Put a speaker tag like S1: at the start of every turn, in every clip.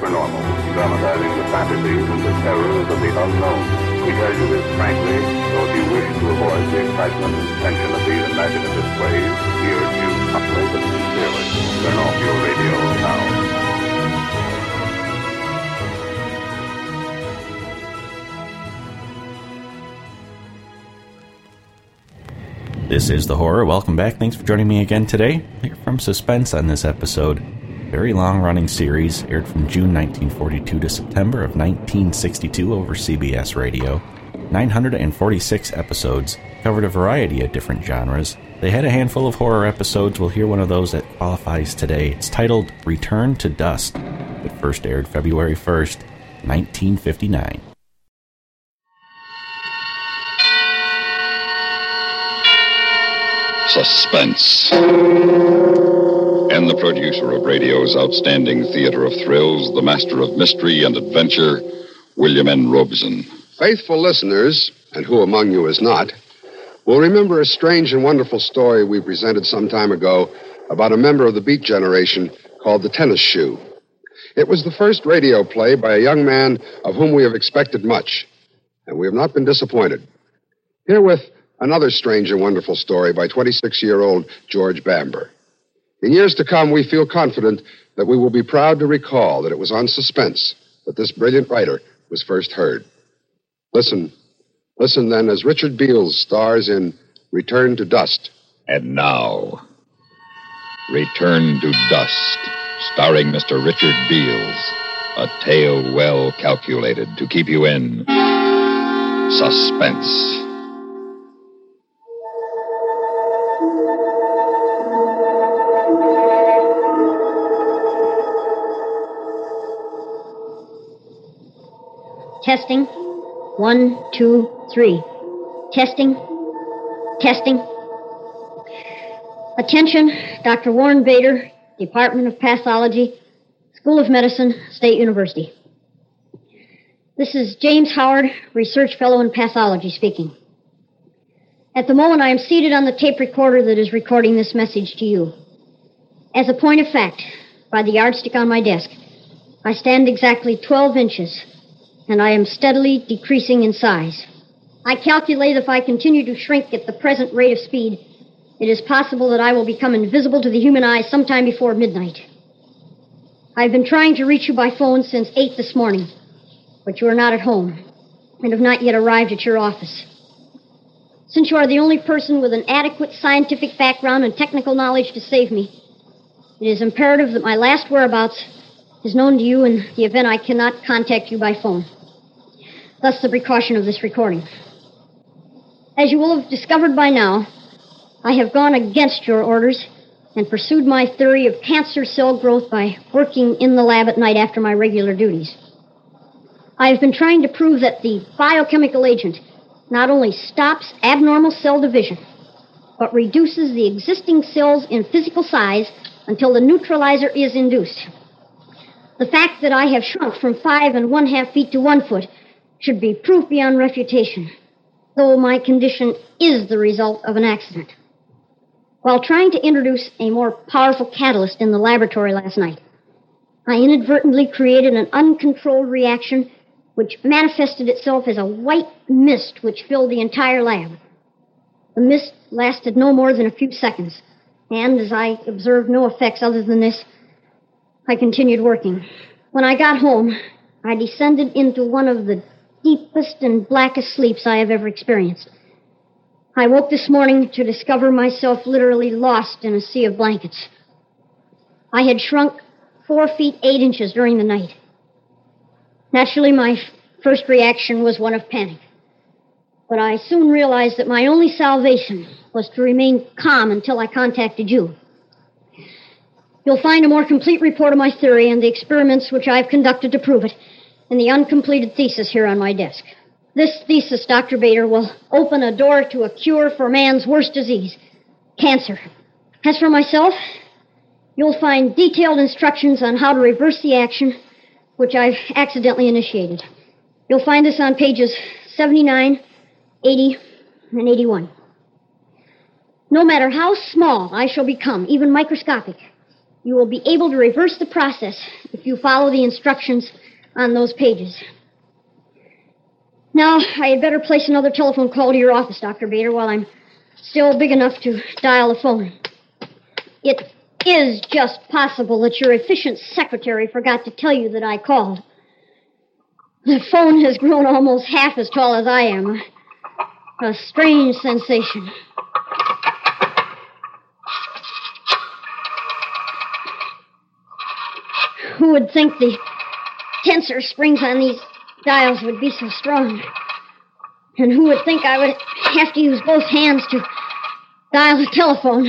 S1: supernormal, dramatizing the fantasies and the terrors of the unknown. We tell you this frankly, so if you wish to avoid the excitement and tension of these imaginative waves, we urge you humbly but sincerely, turn off your radio now.
S2: This is The Horror. Welcome back. Thanks for joining me again today. Here from Suspense on this episode. Very long-running series, aired from June 1942 to September of 1962 over CBS Radio. 946 episodes, covered a variety of different genres. They had a handful of horror episodes. We'll hear one of those that qualifies today. It's titled Return to Dust. It first aired February 1st, 1959.
S3: Suspense. And the producer of radio's outstanding theater of thrills, the master of mystery and adventure, William N. Robeson.
S4: Faithful listeners, and who among you is not, will remember a strange and wonderful story we presented some time ago about a member of the Beat Generation called the Tennis Shoe. It was the first radio play by a young man of whom we have expected much, and we have not been disappointed. Herewith, another strange and wonderful story by 26-year-old George Bamber. In years to come, we feel confident that we will be proud to recall that it was on Suspense that this brilliant writer was first heard. Listen then as Richard Beals stars in Return to Dust.
S3: And now, Return to Dust, starring Mr. Richard Beals. A tale well calculated to keep you in suspense.
S5: Testing. 1, 2, 3. Testing. Attention, Dr. Warren Bader, Department of Pathology, School of Medicine, State University. This is James Howard, Research Fellow in Pathology speaking. At the moment, I am seated on the tape recorder that is recording this message to you. As a point of fact, by the yardstick on my desk, I stand exactly 12 inches, and I am steadily decreasing in size. I calculate if I continue to shrink at the present rate of speed, it is possible that I will become invisible to the human eye sometime before midnight. I've been trying to reach you by phone since 8 this morning, but you are not at home and have not yet arrived at your office. Since you are the only person with an adequate scientific background and technical knowledge to save me, it is imperative that my last whereabouts is known to you in the event I cannot contact you by phone. Thus the precaution of this recording. As you will have discovered by now, I have gone against your orders and pursued my theory of cancer cell growth by working in the lab at night after my regular duties. I have been trying to prove that the biochemical agent not only stops abnormal cell division, but reduces the existing cells in physical size until the neutralizer is induced. The fact that I have shrunk from 5 1/2 feet to 1 foot should be proof beyond refutation, though my condition is the result of an accident. While trying to introduce a more powerful catalyst in the laboratory last night, I inadvertently created an uncontrolled reaction which manifested itself as a white mist which filled the entire lab. The mist lasted no more than a few seconds, and as I observed no effects other than this, I continued working. When I got home, I descended into one of the deepest and blackest sleeps I have ever experienced. I woke this morning to discover myself literally lost in a sea of blankets. I had shrunk 4 feet 8 inches during the night. Naturally, my first reaction was one of panic. But I soon realized that my only salvation was to remain calm until I contacted you. You'll find a more complete report of my theory and the experiments which I've conducted to prove it in the uncompleted thesis here on my desk. This thesis, Dr. Bader, will open a door to a cure for man's worst disease, cancer. As for myself, you'll find detailed instructions on how to reverse the action which I've accidentally initiated. You'll find this on pages 79, 80, and 81. No matter how small I shall become, even microscopic, You will be able to reverse the process if you follow the instructions on those pages. Now, I had better place another telephone call to your office, Dr. Bader, while I'm still big enough to dial the phone. It is just possible that your efficient secretary forgot to tell you that I called. The phone has grown almost half as tall as I am. A strange sensation. Who would think the tensor springs on these dials would be so strong? And who would think I would have to use both hands to dial the telephone?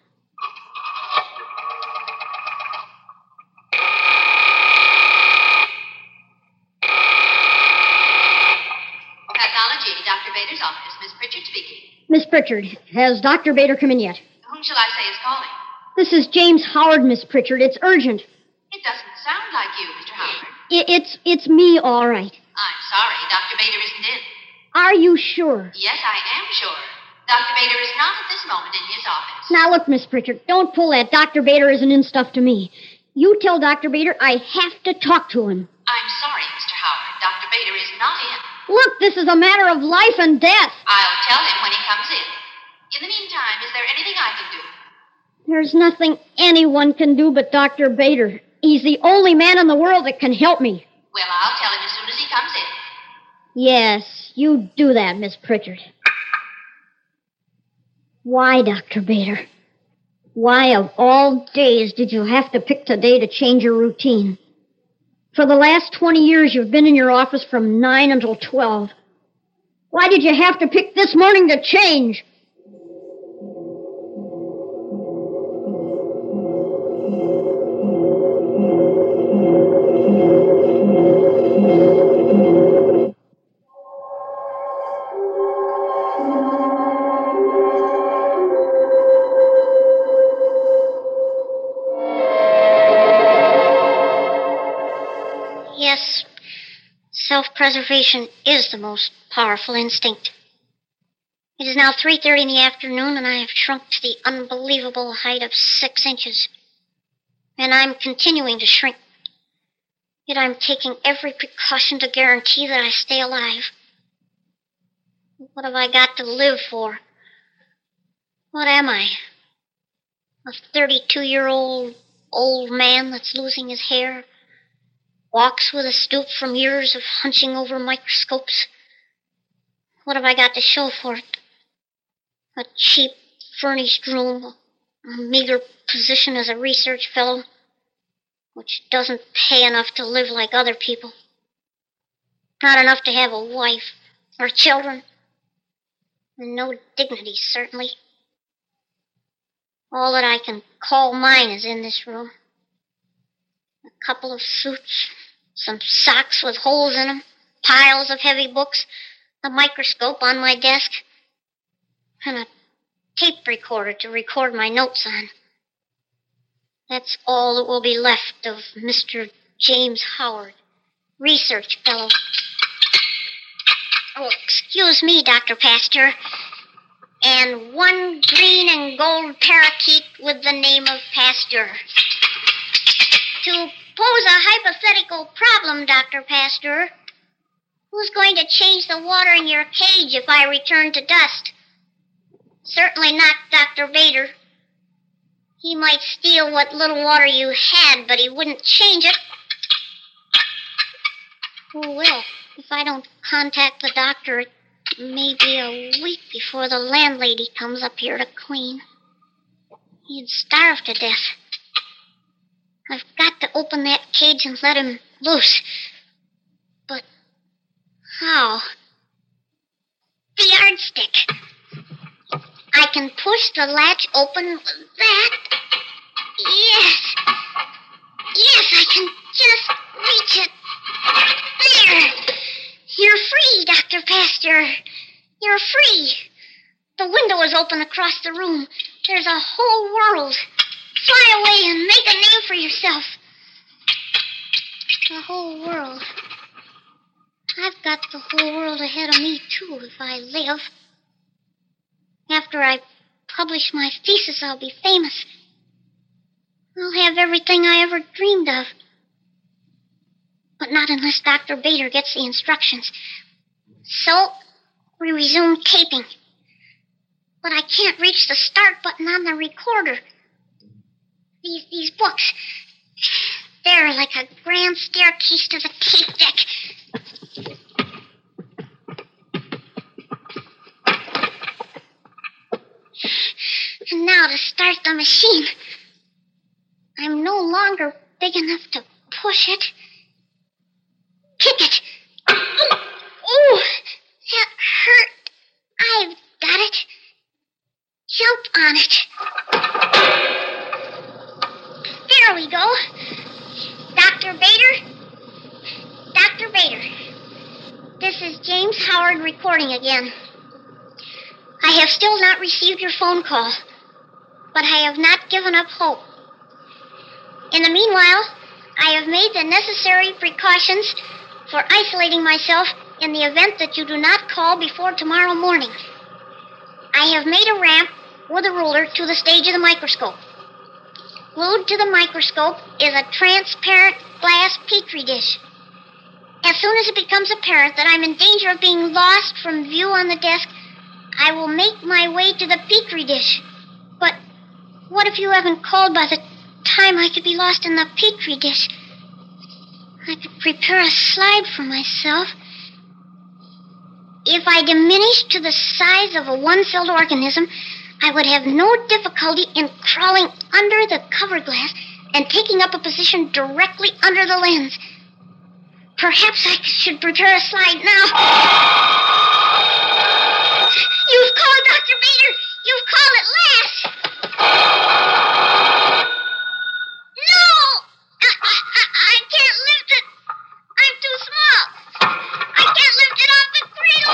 S6: Pathology, Dr. Bader's office. Miss Pritchard speaking.
S5: Miss Pritchard, has Dr. Bader come in yet?
S6: Whom shall I say is calling?
S5: This is James Howard, Miss Pritchard. It's urgent.
S6: It doesn't sound like you, Mr. Howard.
S5: It's me, all right.
S6: I'm sorry, Dr. Bader isn't in.
S5: Are you sure?
S6: Yes, I am sure. Dr. Bader is not at this moment in his office.
S5: Now, look, Miss Pritchard, don't pull that Dr. Bader isn't in stuff to me. You tell Dr. Bader I have to talk to him.
S6: I'm sorry, Mr. Howard. Dr. Bader is not in.
S5: Look, this is a matter of life and death.
S6: I'll tell him when he comes in. In the meantime, is there anything I can do?
S5: There's nothing anyone can do but Dr. Bader. He's the only man in the world that can help me.
S6: Well, I'll tell him as soon as he comes in.
S5: Yes, you do that, Miss Pritchard. Why, Dr. Bader? Why, of all days, did you have to pick today to change your routine? For the last 20 years, you've been in your office from 9 until 12. Why did you have to pick this morning to change?
S7: Yes, self-preservation is the most powerful instinct. It is now 3:30 in the afternoon, and I have shrunk to the unbelievable height of 6 inches. And I'm continuing to shrink. Yet I'm taking every precaution to guarantee that I stay alive. What have I got to live for? What am I? A 32-year-old old man that's losing his hair? Walks with a stoop from years of hunching over microscopes? What have I got to show for it? A cheap, furnished room, a meager position as a research fellow, which doesn't pay enough to live like other people. Not enough to have a wife or children. And no dignity, certainly. All that I can call mine is in this room. A couple of suits, some socks with holes in them, piles of heavy books, a microscope on my desk, and a tape recorder to record my notes on. That's all that will be left of Mr. James Howard, research fellow. Oh, excuse me, Dr. Pasteur. And one green and gold parakeet with the name of Pasteur. To pose a hypothetical problem, Dr. Pasteur, who's going to change the water in your cage if I return to dust? Certainly not Dr. Bader. He might steal what little water you had, but he wouldn't change it. Who will? If I don't contact the doctor, it may be a week before the landlady comes up here to clean. He'd starve to death. I've got to open that cage and let him loose. But how? The yardstick. I can push the latch open with that. Yes. Yes, I can just reach it. There. You're free, Dr. Pasteur. You're free. The window is open across the room. There's a whole world. Fly away and make a name for yourself. The whole world. I've got the whole world ahead of me, too, if I live. After I publish my thesis, I'll be famous. I'll have everything I ever dreamed of. But not unless Dr. Bader gets the instructions. So, we resume taping. But I can't reach the start button on the recorder. These books, they're like a grand staircase to the tape deck. And now to start the machine. I'm no longer big enough to push it. Kick it. Oh, that hurt. I've got it. Jump on it. There we go. Dr. Bader? Dr. Bader. This is James Howard recording again. I have still not received your phone call, but I have not given up hope. In the meanwhile, I have made the necessary precautions for isolating myself in the event that you do not call before tomorrow morning. I have made a ramp with a ruler to the stage of the microscope. Glued to the microscope is a transparent glass petri dish. As soon as it becomes apparent that I'm in danger of being lost from view on the desk, I will make my way to the petri dish. But what if you haven't called by the time I could be lost in the petri dish? I could prepare a slide for myself. If I diminished to the size of a one-celled organism, I would have no difficulty in crawling under the cover glass and taking up a position directly under the lens. Perhaps I should prepare a slide now. You've called, Dr. Bader. You've called at last. No! I can't lift it. I'm too small. I can't lift it off the cradle.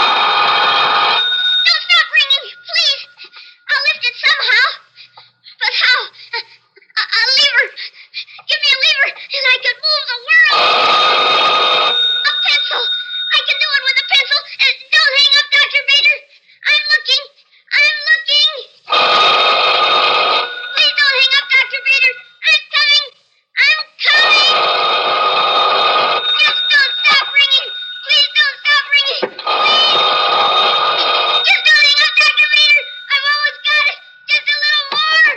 S7: Don't stop ringing, please. I'll lift it somehow. But how? A lever. Give me a lever, and I could move the world. A pencil. I can do it with a pencil. Don't hang up, Dr. Bader. I'm looking. Please don't hang up, Dr. Bader. I'm coming. Just don't stop ringing. Please don't stop ringing. Please. Just don't hang up, Dr. Bader. I've almost got it. Just a little more.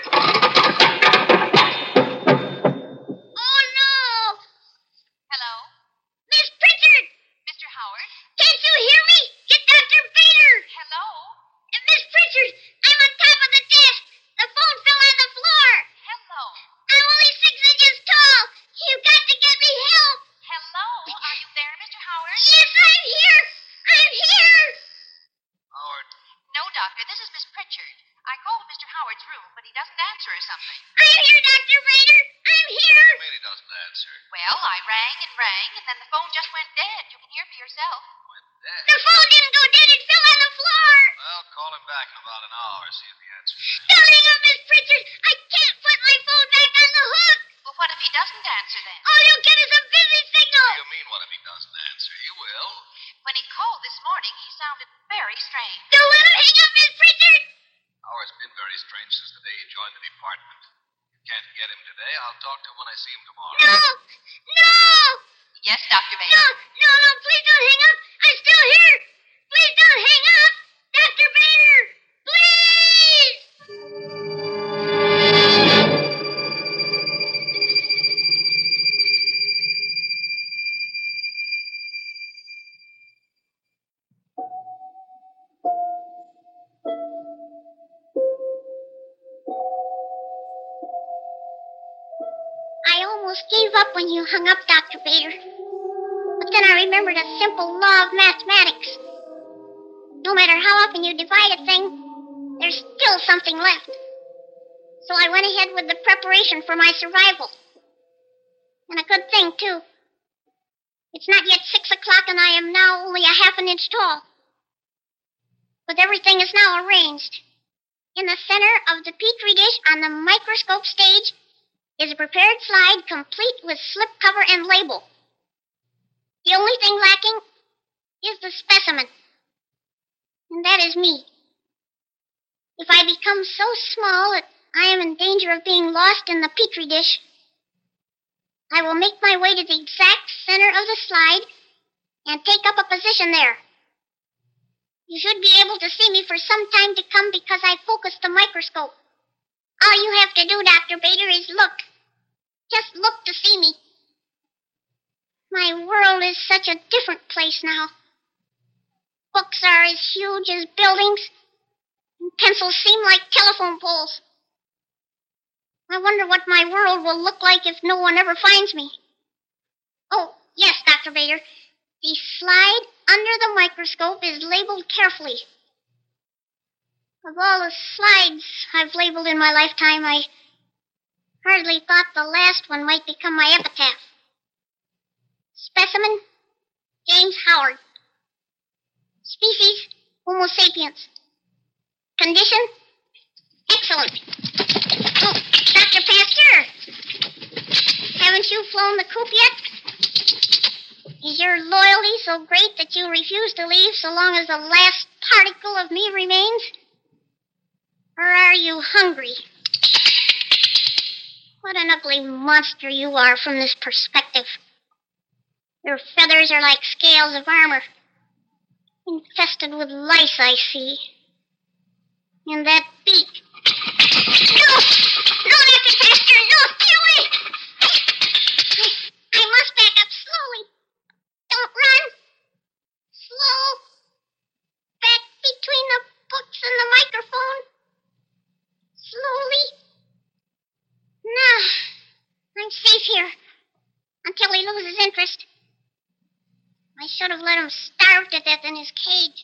S7: Oh, no.
S6: Hello?
S7: Miss Pritchard.
S6: Mr. Howard?
S7: Can't you hear me? Get Dr. Bader.
S6: Hello?
S7: Miss Pritchard, I'm on top of the desk. The phone fell on the floor.
S6: Hello?
S7: I'm only 6 inches tall. You've got to get me help.
S6: Hello? Are you there, Mr. Howard?
S7: Yes, I'm here. I'm here.
S3: Howard.
S6: No, Doctor. This is Miss Pritchard. I called Mr. Howard's room, but he doesn't answer or something.
S7: I'm here, Dr. Bader. I'm here.
S3: I mean he doesn't answer.
S6: Well, I rang, and then the phone just went dead. You can hear for yourself.
S3: Went dead.
S7: The phone didn't go dead. It fell on the floor.
S3: Well, call him back in about an hour, see if he answers.
S7: Don't hang up, Miss Pritchard. I can't put my phone back on the hook.
S6: Well, what if he doesn't answer then?
S7: All you'll get is a busy signal.
S3: What do you mean, what if he doesn't answer? He will.
S6: When he called this morning, he sounded very strange.
S7: Don't let him hang up, Miss Pritchard.
S3: Howard's been very strange since the day he joined the department. You can't get him today. I'll talk to him when I see him tomorrow.
S7: No.
S6: Yes, Dr. Bader.
S7: No, please don't hang up. I'm still here. Please don't hang up. Dr. Bader, please. I almost gave up when you hung up, Dr. Bader. But then I remembered a simple law of mathematics. No matter how often you divide a thing, there's still something left. So I went ahead with the preparation for my survival. And a good thing, too. It's not yet 6 o'clock and I am now only a half an inch tall. But everything is now arranged. In the center of the petri dish on the microscope stage is a prepared slide complete with slip cover and label. The only thing lacking is the specimen. And that is me. If I become so small that I am in danger of being lost in the petri dish. I will make my way to the exact center of the slide and take up a position there. You should be able to see me for some time to come because I focused the microscope. All you have to do, Dr. Bader, is look. Just look to see me. My world is such a different place now. Books are as huge as buildings, and pencils seem like telephone poles. I wonder what my world will look like if no one ever finds me. Oh, yes, Dr. Bader. The slide under the microscope is labeled carefully. Of all the slides I've labeled in my lifetime, I hardly thought the last one might become my epitaph. Specimen, James Howard. Species, Homo sapiens. Condition, excellent. Oh, Dr. Pasteur, haven't you flown the coop yet? Is your loyalty so great that you refuse to leave so long as the last particle of me remains? Or are you hungry? What an ugly monster you are from this perspective. Your feathers are like scales of armor, infested with lice, I see. And that beak. No! No, Dr. Pasteur, no! Stay away! I must back up slowly. Don't run. Slow. Back between the books and the microphone. Slowly. Now, I'm safe here until he loses interest. I should have let him starve to death in his cage.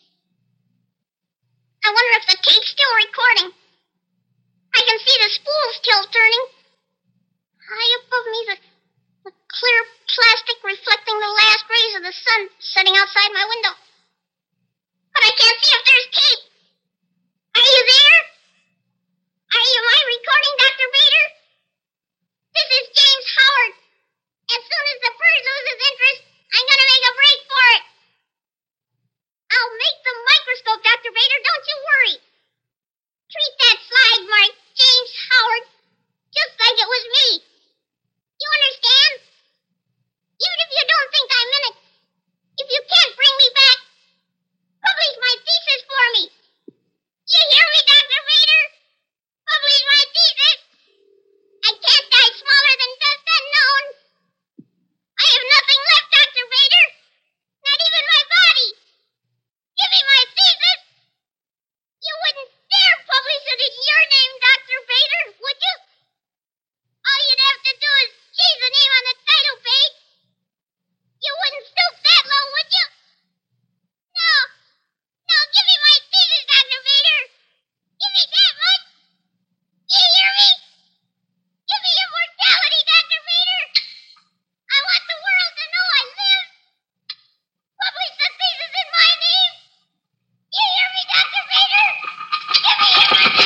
S7: I wonder if the tape's still recording. I can see the spool still turning. High above me, the clear plastic reflecting the last rays of the sun setting outside my window. But I can't see if there's tape. Are you there? Am I recording, Dr. Bader? This is James Howard. As soon as the bird loses interest, I'm going to make a break for it. I'll make the microscope, Dr. Bader. Don't you worry. Treat that slide marked James Howard just like it was me. You understand? Even if you don't think I'm in it, if you can't bring me back, publish my thesis for me. You hear me, Dr. Bader? Publish my thesis. I can't die smaller than dust unknown. I have nothing left, Dr. Bader. Not even my body. Give me my thesis. You wouldn't dare publish it in your name, Dr. Bader, would you? All you'd have to do is change the name on the title page. You wouldn't stoop that low, would you? No. No, give me my thesis, Dr. Bader. Give me that much. You hear me? Give me immortality, Dr. Bader. I want the world to know I live. Publish the thesis in my name. You hear me, Dr. Bader? Give me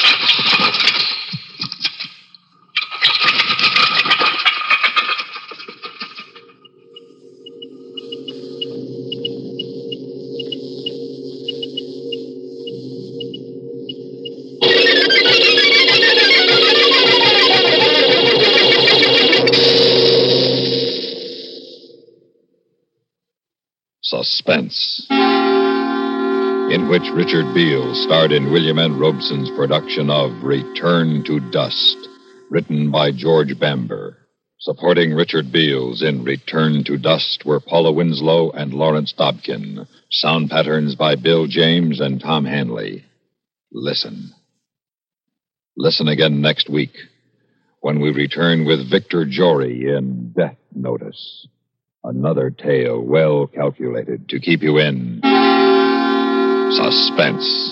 S3: Suspense, in which Richard Beale starred in William N. Robeson's production of Return to Dust, written by George Bamber. Supporting Richard Beals in Return to Dust were Paula Winslow and Lawrence Dobkin. Sound patterns by Bill James and Tom Hanley. Listen. Listen again next week when we return with Victor Jory in Death Notice. Another tale well calculated to keep you in suspense.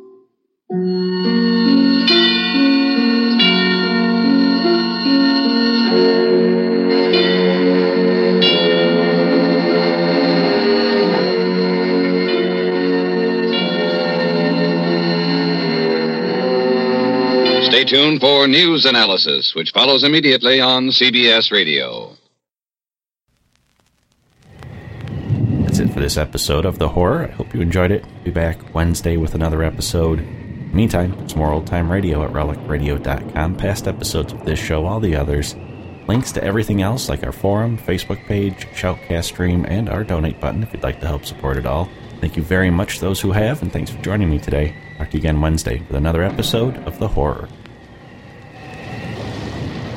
S3: Stay tuned for news analysis, which follows immediately on CBS Radio.
S2: That's it for this episode of The Horror. I hope you enjoyed it. Be back Wednesday with another episode. Meantime, there's more old-time radio at relicradio.com, past episodes of this show, all the others, links to everything else like our forum, Facebook page, Shoutcast stream, and our donate button if you'd like to help support it all. Thank you very much to those who have, and thanks for joining me today. Talk to you again Wednesday with another episode of The Horror.